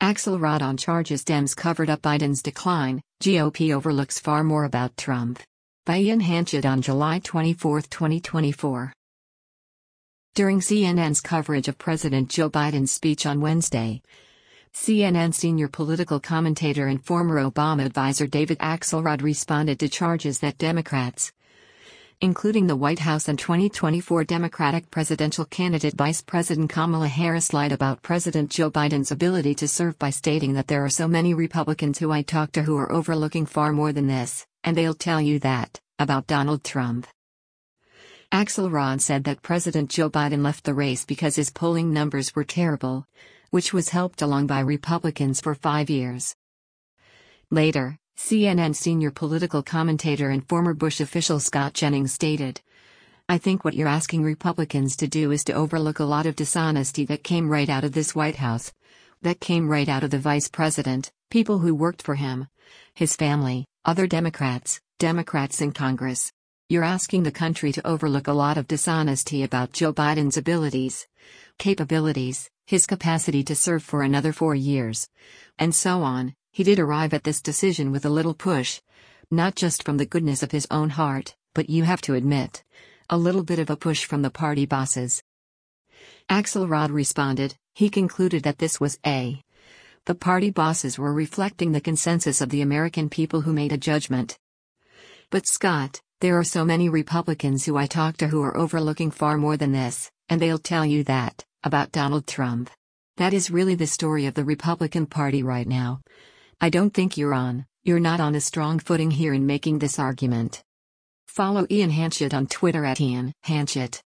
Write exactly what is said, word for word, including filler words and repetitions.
Axelrod on charges Dems covered up Biden's decline, G O P overlooks far more about Trump. By Ian Hanchett on July twenty-fourth, twenty twenty-four. During C N N's coverage of President Joe Biden's speech on Wednesday, C N N senior political commentator and former Obama advisor David Axelrod responded to charges that Democrats, including the White House and twenty twenty-four Democratic presidential candidate Vice President Kamala Harris, lied about President Joe Biden's ability to serve by stating that there are so many Republicans who I talk to who are overlooking far more than this, and they'll tell you that, about Donald Trump. Axelrod said that President Joe Biden left the race because his polling numbers were terrible, which was helped along by Republicans for five years. Later, C N N senior political commentator and former Bush official Scott Jennings stated, "I think what you're asking Republicans to do is to overlook a lot of dishonesty that came right out of this White House, that came right out of the vice president, people who worked for him, his family, other Democrats, Democrats in Congress. You're asking the country to overlook a lot of dishonesty about Joe Biden's abilities, capabilities, his capacity to serve for another four years, and so on. He did arrive at this decision with a little push, not just from the goodness of his own heart, but you have to admit, a little bit of a push from the party bosses." Axelrod responded, he concluded that this was a. The party bosses were reflecting the consensus of the American people who made a judgment. "But Scott, there are so many Republicans who I talk to who are overlooking far more than this, and they'll tell you that, about Donald Trump. That is really the story of the Republican Party right now. I don't think you're on, you're not on a strong footing here in making this argument." Follow Ian Hanchett on Twitter at Ian Hanchett.